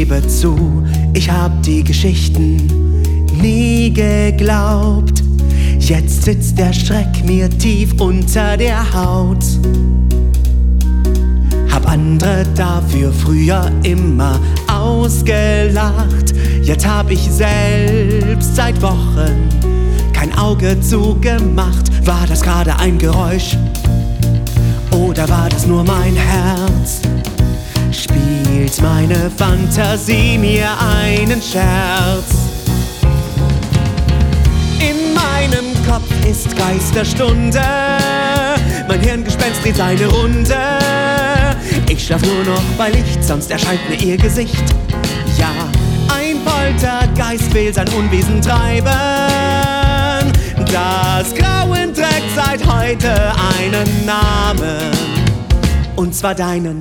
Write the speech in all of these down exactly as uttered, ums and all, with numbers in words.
gebe zu, ich hab die Geschichten nie geglaubt. Jetzt sitzt der Schreck mir tief unter der Haut. Hab andere dafür früher immer ausgelacht. Jetzt hab ich selbst seit Wochen kein Auge zugemacht. War das gerade ein Geräusch? Oder war das nur mein Herz? Spielt meine Fantasie mir einen Scherz? In meinem Kopf ist Geisterstunde, mein Hirngespenst dreht seine Runde. Ich schlaf nur noch bei Licht, sonst erscheint mir ihr Gesicht. Ja, ein Poltergeist will sein Unwesen treiben. Das Grauen trägt seit heute einen Namen, und zwar deinen.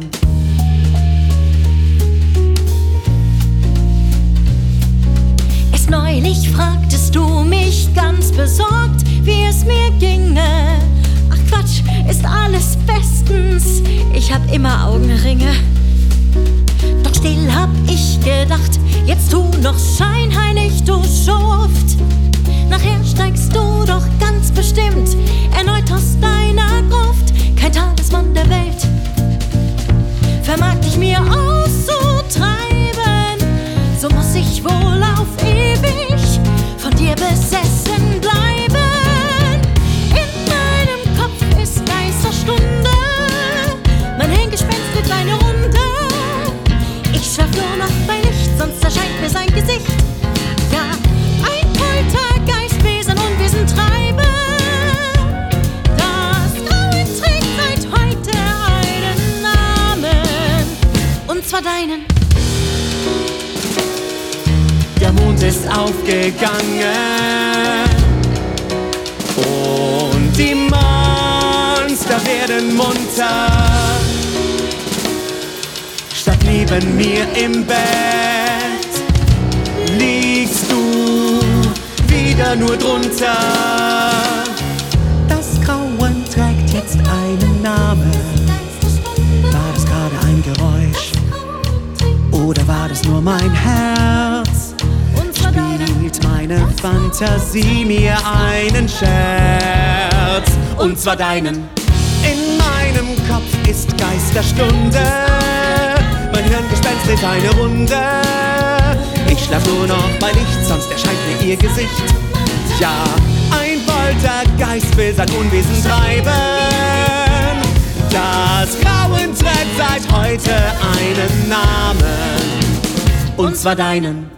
Erst neulich fragtest du mich ganz besorgt, wie es mir ginge. Ach Quatsch, ist alles bestens, ich hab immer Augenringe. Doch still hab ich gedacht, jetzt tu noch scheinheilig, du Schuft. Nachher steigst du doch ganz bestimmt erneut aus deiner Gruft. Kein Talisman der Welt vermag dich mir auszutreiben. So muss ich wohl auf ewig von dir besessen bleiben. In meinem Kopf ist Geisterstunde, mein Hirngespenst dreht seine Runde. Ich schlaf nur noch bei Licht, sonst erscheint mir sein Gesicht. Ja, ein Poltergeist will sein Unwesen treiben. Das Grauen trägt seit heute einen Namen, und zwar deinen. Der Mond ist aufgegangen und die Monster werden munter. Statt neben mir im Bett liegst du wieder nur drunter. Das Grauen trägt jetzt einen Namen. War das gerade ein Geräusch? Oder war das nur mein Herz? Spielt meine Fantasie mir einen Scherz? Und zwar deinen. In meinem Kopf ist Geisterstunde, mein Hirngespenst dreht eine Runde. Ich schlaf nur noch bei Licht, sonst erscheint mir ihr Gesicht. Ja, ein Poltergeist will sein Unwesen treiben. Das Grauen trägt seit heute einen Namen, und zwar deinen.